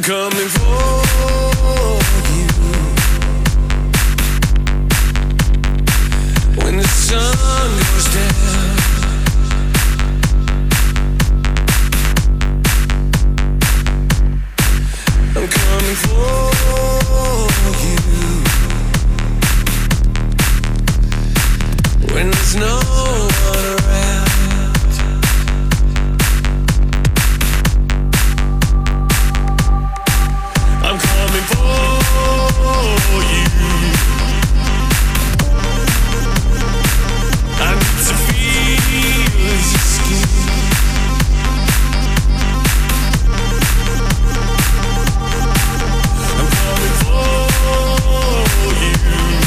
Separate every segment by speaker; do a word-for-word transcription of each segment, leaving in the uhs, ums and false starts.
Speaker 1: coming for you. When the sun goes down, I'm coming for you. When there's no one around, I'm coming for you. I need to feel your skin. I'm coming for you.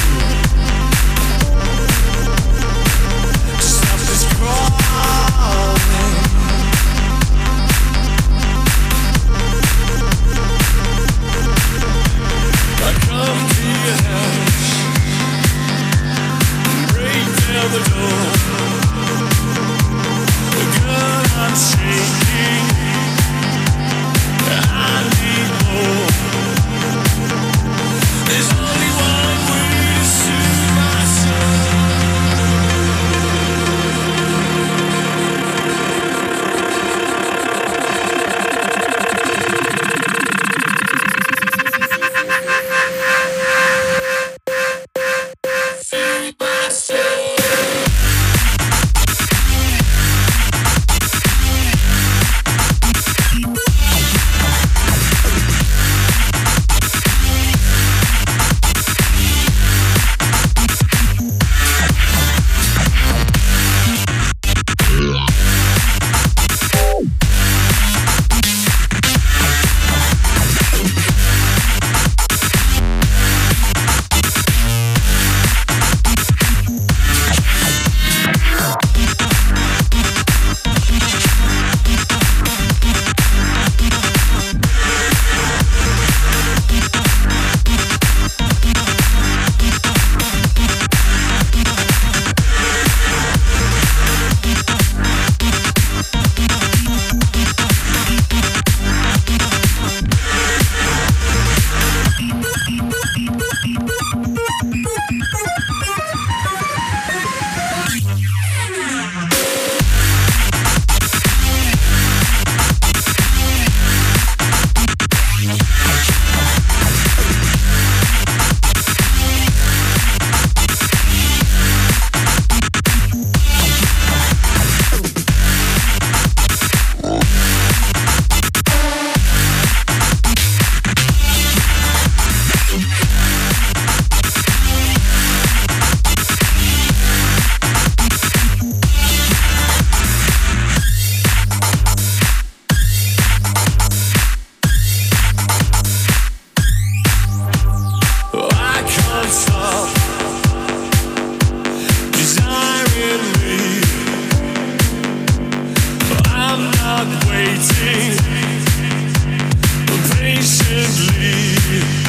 Speaker 1: To stop this crawling. I come to your house, break down the door. Girl, I'm shaking, I need more. There's only one way to soothe my soul. Stop desiring me. I'm not waiting patiently.